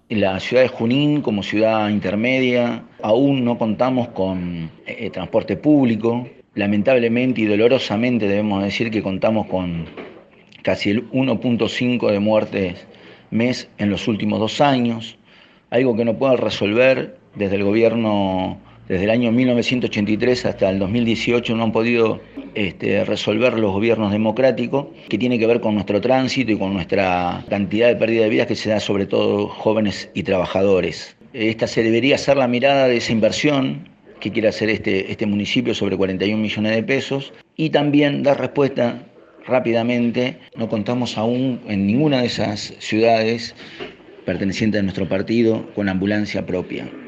La ciudad de Junín, como ciudad intermedia, aún no contamos con transporte público. Lamentablemente y dolorosamente debemos decir que contamos con casi el 1,5 de muertes mes en los últimos 2 años, algo que no puede resolver desde el gobierno, desde el año 1983 hasta el 2018 no han podido resolver los gobiernos democráticos, que tiene que ver con nuestro tránsito y con nuestra cantidad de pérdida de vidas que se da sobre todo jóvenes y trabajadores. Esta se debería ser la mirada de esa inversión que quiere hacer este municipio sobre 41 millones de pesos y también dar respuesta rápidamente. No contamos aún en ninguna de esas ciudades pertenecientes a nuestro partido con ambulancia propia.